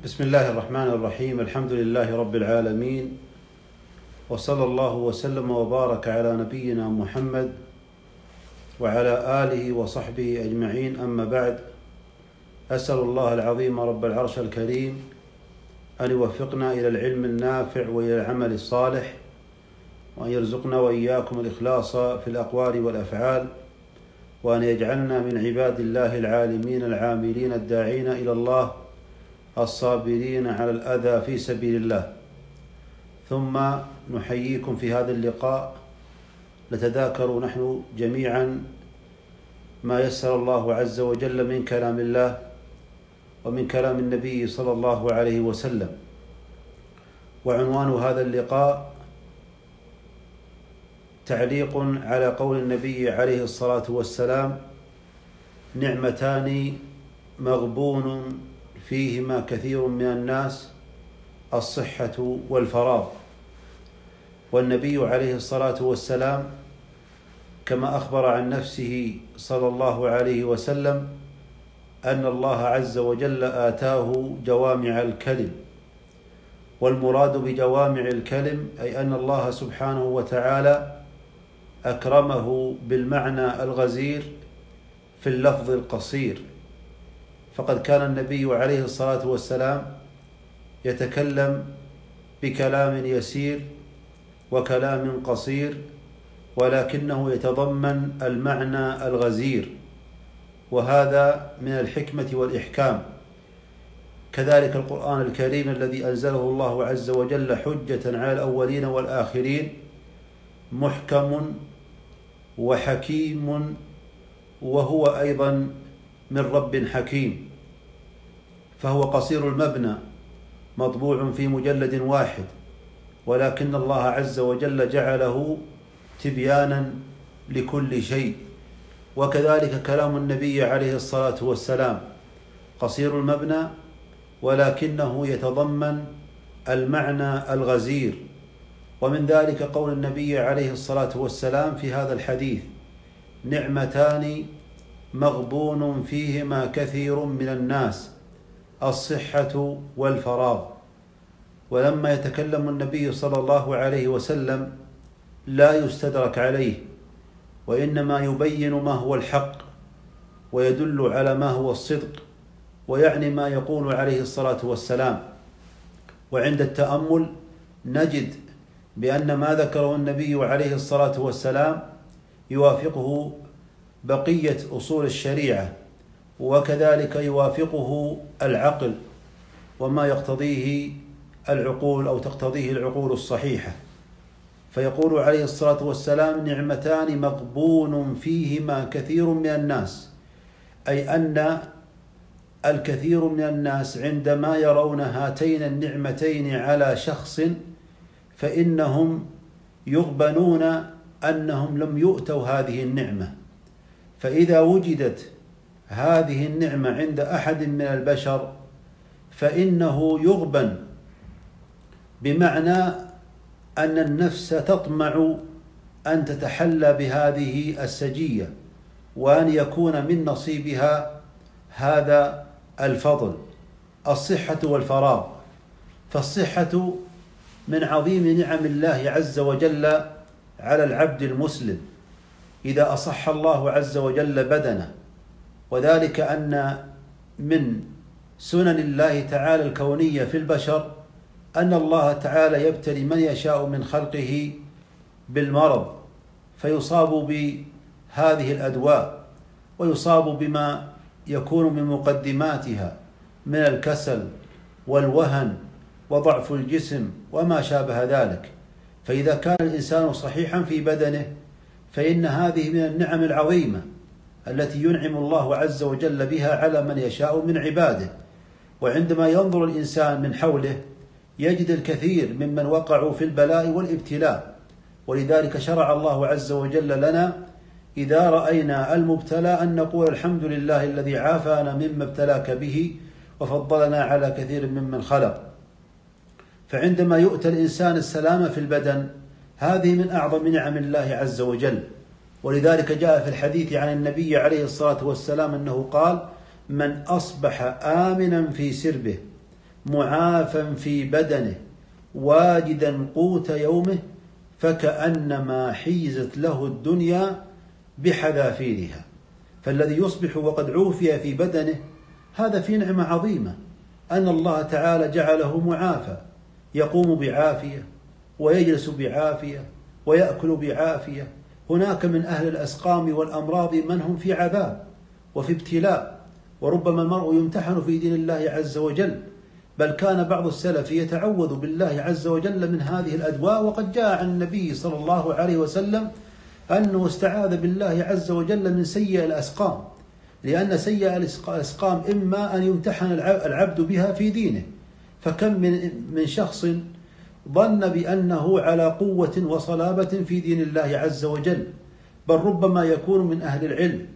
بسم الله الرحمن الرحيم. الحمد لله رب العالمين، وصلى الله وسلم وبارك على نبينا محمد وعلى آله وصحبه أجمعين. أما بعد، أسأل الله العظيم رب العرش الكريم أن يوفقنا إلى العلم النافع وإلى العمل الصالح، وأن يرزقنا وإياكم الإخلاص في الأقوال والأفعال، وأن يجعلنا من عباد الله العالمين العاملين الداعين إلى الله الصابرين على الأذى في سبيل الله. ثم نحييكم في هذا اللقاء نتذاكر نحن جميعا ما يسر الله عز وجل من كلام الله ومن كلام النبي صلى الله عليه وسلم. وعنوان هذا اللقاء تعليق على قول النبي عليه الصلاة والسلام: نعمتان مغبون فيهما كثير من الناس، الصحة والفراغ. والنبي عليه الصلاة والسلام كما أخبر عن نفسه صلى الله عليه وسلم أن الله عز وجل آتاه جوامع الكلم. والمراد بجوامع الكلم أي أن الله سبحانه وتعالى أكرمه بالمعنى الغزير في اللفظ القصير. فقد كان النبي عليه الصلاة والسلام يتكلم بكلام يسير وكلام قصير، ولكنه يتضمن المعنى الغزير، وهذا من الحكمة والإحكام. كذلك القرآن الكريم الذي أنزله الله عز وجل حجة على الأولين والآخرين محكم وحكيم، وهو أيضا من رب حكيم، فهو قصير المبنى مطبوع في مجلد واحد، ولكن الله عز وجل جعله تبيانا لكل شيء. وكذلك كلام النبي عليه الصلاة والسلام قصير المبنى، ولكنه يتضمن المعنى الغزير. ومن ذلك قول النبي عليه الصلاة والسلام في هذا الحديث: نعمتان مغبون فيهما كثير من الناس، الصحة والفراغ. ولما يتكلم النبي صلى الله عليه وسلم لا يستدرك عليه، وإنما يبين ما هو الحق ويدل على ما هو الصدق، ويعني ما يقول عليه الصلاة والسلام. وعند التأمل نجد بأن ما ذكره النبي عليه الصلاة والسلام يوافقه بقية أصول الشريعة، وكذلك يوافقه العقل وما يقتضيه العقول أو تقتضيه العقول الصحيحة. فيقول عليه الصلاة والسلام: نعمتان مغبون فيهما كثير من الناس، أي أن الكثير من الناس عندما يرون هاتين النعمتين على شخص فإنهم يغبنون أنهم لم يؤتوا هذه النعمة. فإذا وجدت هذه النعمة عند أحد من البشر فإنه يغبن، بمعنى أن النفس تطمع أن تتحلى بهذه السجية وأن يكون من نصيبها هذا الفضل. الصحة والفراغ، فالصحة من عظيم نعم الله عز وجل على العبد المسلم إذا أصح الله عز وجل بدنه، وذلك أن من سنن الله تعالى الكونية في البشر أن الله تعالى يبتلي من يشاء من خلقه بالمرض، فيصاب بهذه الأدواء ويصاب بما يكون من مقدماتها من الكسل والوهن وضعف الجسم وما شابه ذلك. فإذا كان الإنسان صحيحا في بدنه فإن هذه من النعم العظيمة التي ينعم الله عز وجل بها على من يشاء من عباده. وعندما ينظر الإنسان من حوله يجد الكثير ممن وقعوا في البلاء والابتلاء، ولذلك شرع الله عز وجل لنا إذا رأينا المبتلى أن نقول: الحمد لله الذي عافانا مما ابتلاك به وفضلنا على كثير ممن خلق. فعندما يؤتى الإنسان السلامة في البدن هذه من أعظم نعم الله عز وجل. ولذلك جاء في الحديث عن النبي عليه الصلاة والسلام أنه قال: من أصبح آمنا في سربه معافى في بدنه واجدا قوت يومه فكأنما حيزت له الدنيا بحذافيرها. فالذي يصبح وقد عوفي في بدنه هذا في نعمة عظيمة، أن الله تعالى جعله معافى، يقوم بعافية ويجلس بعافية ويأكل بعافية. هناك من أهل الأسقام والأمراض من هم في عذاب وفي ابتلاء، وربما المرء يمتحن في دين الله عز وجل، بل كان بعض السلف يتعوذ بالله عز وجل من هذه الأدواء. وقد جاء عن النبي صلى الله عليه وسلم أنه استعاذ بالله عز وجل من سيء الأسقام، لأن سيء الأسقام إما أن يمتحن العبد بها في دينه، فكم من شخص ظن بأنه على قوة وصلابة في دين الله عز وجل، بل ربما يكون من أهل العلم،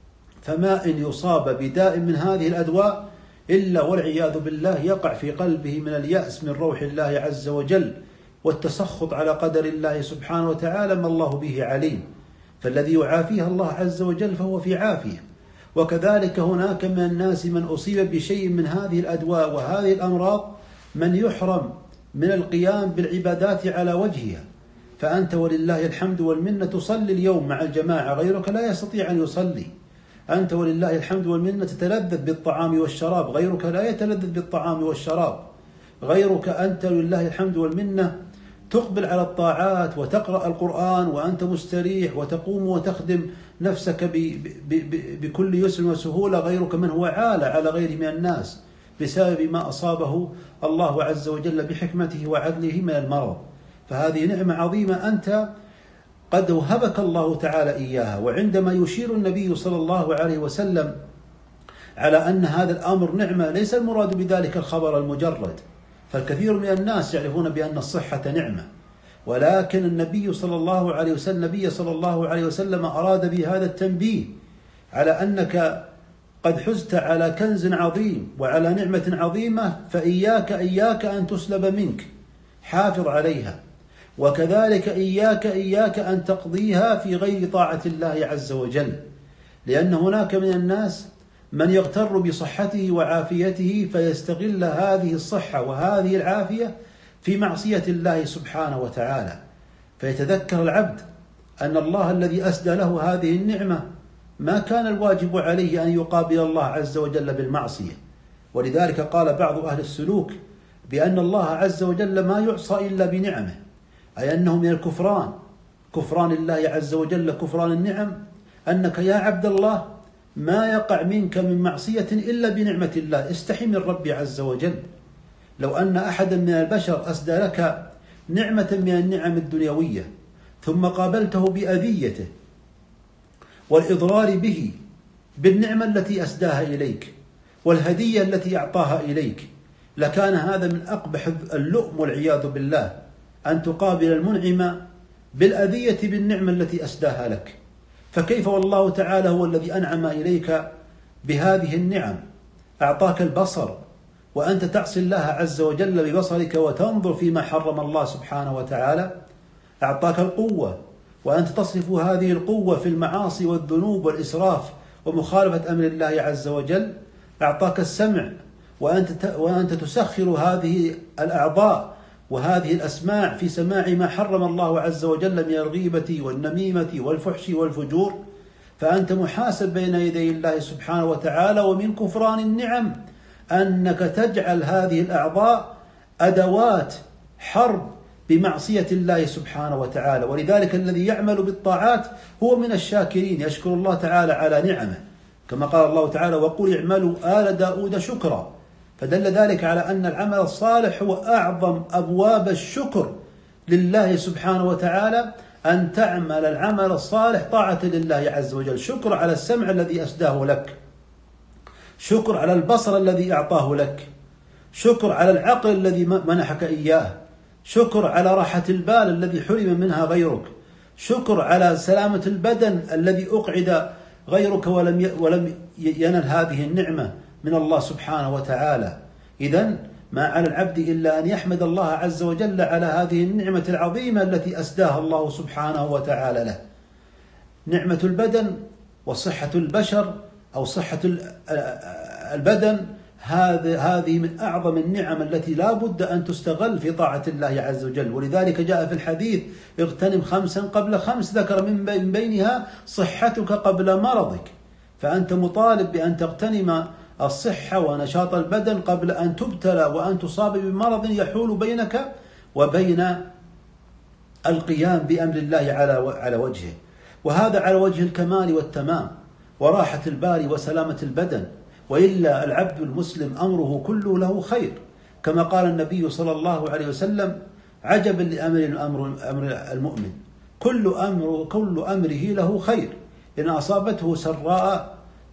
فما إن يصاب بداء من هذه الأدواء إلا والعياذ بالله يقع في قلبه من اليأس من روح الله عز وجل والتسخط على قدر الله سبحانه وتعالى ما الله به عليم. فالذي يعافيها الله عز وجل فهو في عافية. وكذلك هناك من الناس من أصيب بشيء من هذه الأدواء وهذه الأمراض من يحرم من القيام بالعبادات على وجهها. فأنت ولله الحمد والمنة تصلي اليوم مع الجماعة، غيرك لا يستطيع أن يصلي. أنت ولله الحمد والمنة تتلذذ بالطعام والشراب، غيرك لا يتلذذ بالطعام والشراب. غيرك أنت ولله الحمد والمنة تقبل على الطاعات وتقرأ القرآن وأنت مستريح وتقوم وتخدم نفسك بكل يسر وسهولة، غيرك من هو عالة على غيره من الناس بسبب ما أصابه الله عز وجل بحكمته وعدله من المرض. فهذه نعمة عظيمة أنت قد وهبك الله تعالى إياها. وعندما يشير النبي صلى الله عليه وسلم على أن هذا الأمر نعمة، ليس المراد بذلك الخبر المجرد، فالكثير من الناس يعرفون بأن الصحة نعمة، ولكن النبي صلى الله عليه وسلم أراد بهذا التنبيه على أنك قد حزت على كنز عظيم وعلى نعمة عظيمة، فإياك أن تسلب منك، حافظ عليها. وكذلك إياك أن تقضيها في غير طاعة الله عز وجل، لأن هناك من الناس من يغتر بصحته وعافيته فيستغل هذه الصحة وهذه العافية في معصية الله سبحانه وتعالى. فيتذكر العبد أن الله الذي أسدى له هذه النعمة ما كان الواجب عليه أن يقابل الله عز وجل بالمعصية. ولذلك قال بعض أهل السلوك بأن الله عز وجل ما يعصى إلا بنعمه، أي أنه من الكفران، كفران الله عز وجل، كفران النعم، أنك يا عبد الله ما يقع منك من معصية إلا بنعمة الله. استحي من ربي عز وجل. لو أن أحدا من البشر أسدى لك نعمة من النعم الدنيوية ثم قابلته بأذيته والإضرار به بالنعمة التي أسداها إليك والهدية التي أعطاها إليك، لكان هذا من أقبح اللؤم والعياذ بالله، أن تقابل المنعم بالأذية بالنعمة التي أسداها لك. فكيف والله تعالى هو الذي أنعم إليك بهذه النعم، أعطاك البصر وأنت تعصي الله عز وجل ببصرك وتنظر فيما حرم الله سبحانه وتعالى، أعطاك القوة وأنت تصرف هذه القوة في المعاصي والذنوب والإسراف ومخالفة أمر الله عز وجل، أعطاك السمع وأنت تسخر هذه الأعضاء وهذه الأسماع في سماع ما حرم الله عز وجل من الغيبة والنميمة والفحش والفجور. فأنت محاسب بين يدي الله سبحانه وتعالى. ومن كفران النعم أنك تجعل هذه الأعضاء أدوات حرب بمعصية الله سبحانه وتعالى. ولذلك الذي يعمل بالطاعات هو من الشاكرين، يشكر الله تعالى على نعمه، كما قال الله تعالى وقل اعملوا آل داود شكرا. فدل ذلك على أن العمل الصالح هو أعظم أبواب الشكر لله سبحانه وتعالى، أن تعمل العمل الصالح طاعة لله عز وجل. شكر على السمع الذي أسداه لك، شكر على البصر الذي أعطاه لك، شكر على العقل الذي منحك إياه، شكر على راحة البال الذي حرم منها غيرك، شكر على سلامة البدن الذي أقعد غيرك ولم ينل هذه النعمة من الله سبحانه وتعالى. إذن ما على العبد إلا أن يحمد الله عز وجل على هذه النعمة العظيمة التي أسداها الله سبحانه وتعالى له. نعمة البدن وصحة البشر أو صحة البدن هذه من أعظم النعم التي لا بد أن تستغل في طاعة الله عز وجل. ولذلك جاء في الحديث: اغتنم 5 قبل 5، ذكر من بينها صحتك قبل مرضك. فأنت مطالب بأن تغتنم الصحة ونشاط البدن قبل أن تبتلى وأن تصاب بمرض يحول بينك وبين القيام بأمر الله على وجهه. وهذا على وجه الكمال والتمام وراحة البال وسلامة البدن. وإلا العبد المسلم أمره كله له خير، كما قال النبي صلى الله عليه وسلم: عجبا لأمر المؤمن، كل أمره له خير، إن أصابته سراء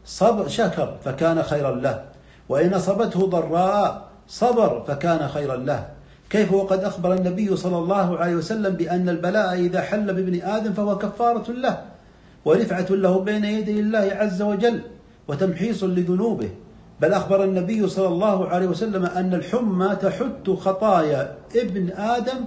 شكر فكان خيرا له، وإن أصابته ضراء صبر فكان خيرا له. كيف وقد أخبر النبي صلى الله عليه وسلم بأن البلاء إذا حل بابن آدم فهو كفارة له ورفعة له بين يدي الله عز وجل وتمحيص لذنوبه. بل أخبر النبي صلى الله عليه وسلم أن الحمى تحت خطايا ابن آدم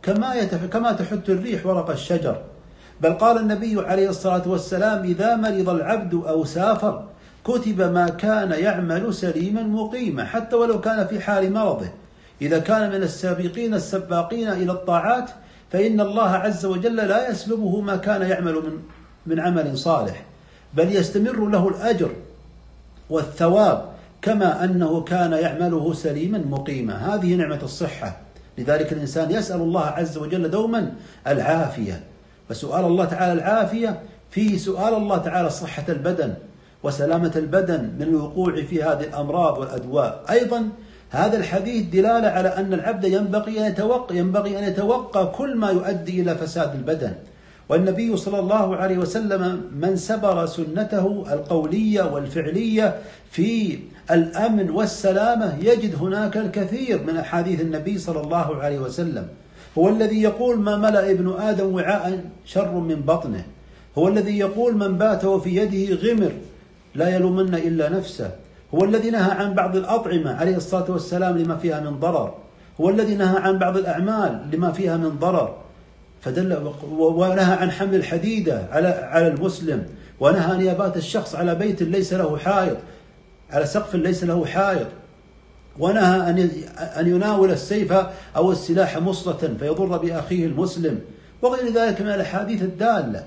كما تحت الريح ورق الشجر. بل قال النبي عليه الصلاة والسلام: إذا مرض العبد أو سافر كتب ما كان يعمل سليما مقيما، حتى ولو كان في حال مرضه. إذا كان من السابقين السباقين إلى الطاعات فإن الله عز وجل لا يسلبه ما كان يعمل من عمل صالح، بل يستمر له الأجر والثواب كما أنه كان يعمله سليما مقيما. هذه نعمة الصحة. لذلك الإنسان يسأل الله عز وجل دوما العافية، فسؤال الله تعالى العافية فيه سؤال الله تعالى صحة البدن وسلامة البدن من الوقوع في هذه الأمراض والأدواء. أيضا هذا الحديث دلالة على أن العبد ينبغي أن يتوقى كل ما يؤدي إلى فساد البدن. والنبي صلى الله عليه وسلم من سبر سنته القولية والفعلية في الأمن والسلامة يجد هناك الكثير من أحاديث النبي صلى الله عليه وسلم. هو الذي يقول: ما ملأ ابن آدم وعاء شر من بطنه. هو الذي يقول: من بات وفي يده غمر لا يلومن إلا نفسه. هو الذي نهى عن بعض الأطعمة عليه الصلاة والسلام لما فيها من ضرر. هو الذي نهى عن بعض الأعمال لما فيها من ضرر، ونهى عن حمل الحديدة على المسلم، ونهى أن يبات الشخص على بيت ليس له حائط، على سقف ليس له حائط، ونهى أن يناول السيف أو السلاح مصلة فيضر بأخيه المسلم، وغير ذلك من الأحاديث الدالة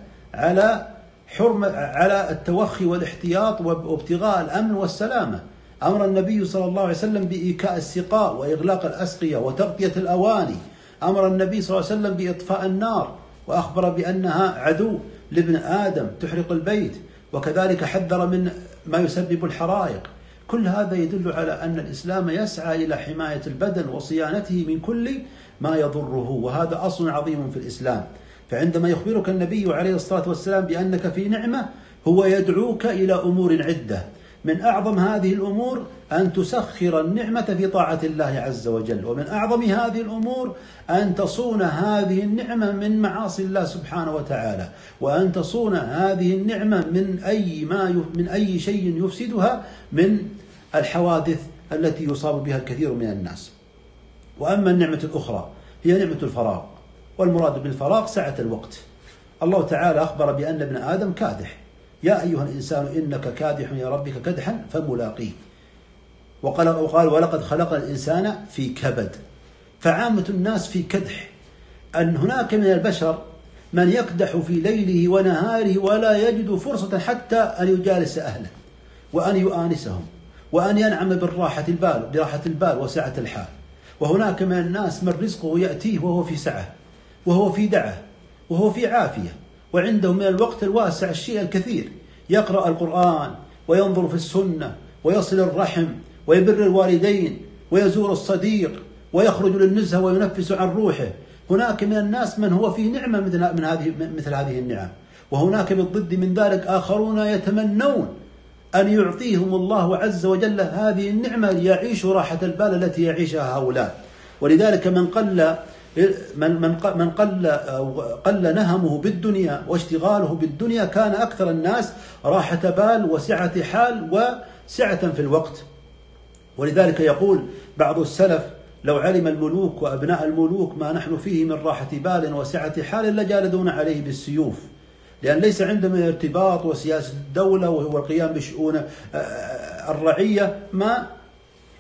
على التوخي والاحتياط وابتغاء الأمن والسلامة. أمر النبي صلى الله عليه وسلم بإيكاء السقاء وإغلاق الأسقية وتغطية الأواني. أمر النبي صلى الله عليه وسلم بإطفاء النار وأخبر بأنها عدو لابن آدم تحرق البيت، وكذلك حذر من ما يسبب الحرائق. كل هذا يدل على أن الإسلام يسعى إلى حماية البدن وصيانته من كل ما يضره، وهذا أصل عظيم في الإسلام. فعندما يخبرك النبي عليه الصلاة والسلام بأنك في نعمة هو يدعوك إلى أمور عدة. من أعظم هذه الأمور أن تسخر النعمة في طاعة الله عز وجل، ومن أعظم هذه الأمور أن تصون هذه النعمة من معاصي الله سبحانه وتعالى، وأن تصون هذه النعمة من أي شيء يفسدها من الحوادث التي يصاب بها الكثير من الناس. وأما النعمة الأخرى هي نعمة الفراغ، والمراد بالفراغ سعة الوقت. الله تعالى أخبر بأن ابن آدم كادح: يا أيها الإنسان إنك كادح إلى ربك كدحا فملاقيه. وقال: ولقد خلقنا الإنسان في كبد. فعامة الناس في كدح. أن هناك من البشر من يكدح في ليله ونهاره ولا يجد فرصة حتى أن يجالس أهله وأن يؤانسهم وأن ينعم براحة البال وسعة الحال. وهناك من الناس من رزقه يأتيه وهو في سعة وهو في دعة وهو في عافية، وعنده من الوقت الواسع الشيء الكثير، يقرأ القرآن وينظر في السنة ويصل الرحم ويبر الوالدين ويزور الصديق ويخرج للنزهة وينفس عن روحه. هناك من الناس من هو في نعمة مثل هذه النعم، وهناك بالضد من ذلك آخرون يتمنون أن يعطيهم الله عز وجل هذه النعمة ليعيشوا راحة البال التي يعيشها هؤلاء. ولذلك من قل نهمه بالدنيا واشتغاله بالدنيا كان أكثر الناس راحة بال وسعة حال وسعة في الوقت. ولذلك يقول بعض السلف: لو علم الملوك وأبناء الملوك ما نحن فيه من راحة بال وسعة حال لجالدون عليه بالسيوف، لأن ليس عندهم ارتباط وسياسة الدولة وهو القيام بشؤون الرعية ما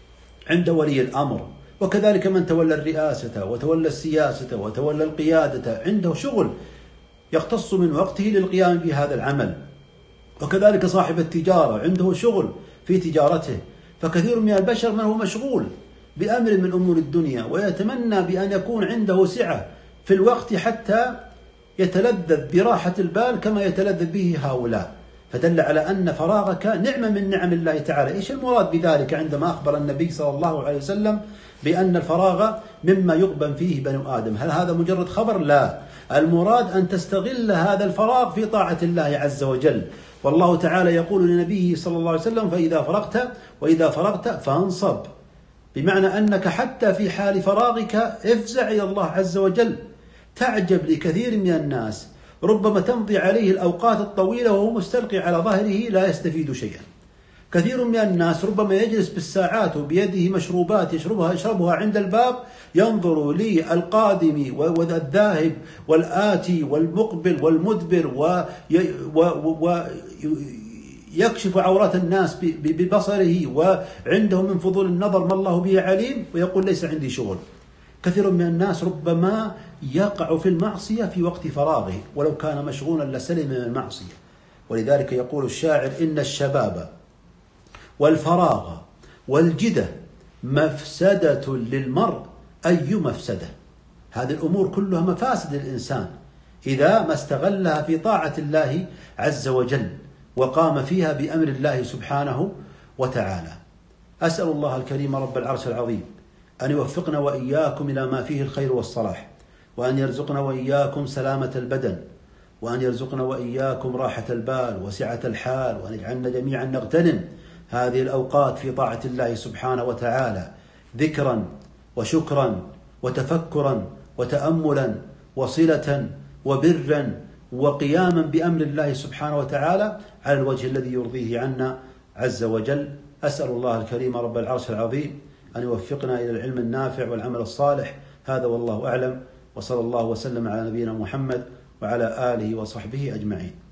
عند ولي الأمر، وكذلك من تولى الرئاسة وتولى السياسة وتولى القيادة عنده شغل يختص من وقته للقيام بهذا العمل، وكذلك صاحب التجارة عنده شغل في تجارته. فكثير من البشر من هو مشغول بأمر من أمور الدنيا ويتمنى بأن يكون عنده سعة في الوقت حتى يتلذذ براحة البال كما يتلذذ به هؤلاء. فدل على أن فراغك نعمة من نعم الله تعالى. إيش المراد بذلك عندما أخبر النبي صلى الله عليه وسلم بأن الفراغ مما يغبن فيه بنو آدم؟ هل هذا مجرد خبر؟ لا، المراد أن تستغل هذا الفراغ في طاعة الله عز وجل. والله تعالى يقول لنبيه صلى الله عليه وسلم: وإذا فرغت فانصب، بمعنى أنك حتى في حال فراغك افزع إلى الله عز وجل. تعجب لكثير من الناس ربما تمضي عليه الأوقات الطويلة وهو مستلقي على ظهره لا يستفيد شيئا. كثير من الناس ربما يجلس بالساعات وبيده مشروبات يشربها عند الباب، ينظر للقادم والذاهب والآتي والمقبل والمدبر ويكشف عورات الناس ببصره، وعنده من فضول النظر ما الله به عليم، ويقول ليس عندي شغل. كثير من الناس ربما يقع في المعصية في وقت فراغه، ولو كان مشغولا لسلم من المعصية. ولذلك يقول الشاعر: إن الشباب والفراغ والجدة مفسدة للمرء أي مفسدة. هذه الأمور كلها مفاسد للإنسان إذا ما استغلها في طاعة الله عز وجل وقام فيها بأمر الله سبحانه وتعالى. أسأل الله الكريم رب العرش العظيم أن يوفقنا وإياكم إلى ما فيه الخير والصلاح، وأن يرزقنا وإياكم سلامة البدن، وأن يرزقنا وإياكم راحة البال وسعة الحال، وأن يجعلنا جميعا نغتنم هذه الأوقات في طاعة الله سبحانه وتعالى، ذكرا وشكرا وتفكرا وتأملا وصلة وبرا وقياما بأمر الله سبحانه وتعالى على الوجه الذي يرضيه عنا عز وجل. أسأل الله الكريم رب العرش العظيم أن يوفقنا إلى العلم النافع والعمل الصالح. هذا والله أعلم، وصلى الله وسلم على نبينا محمد وعلى آله وصحبه أجمعين.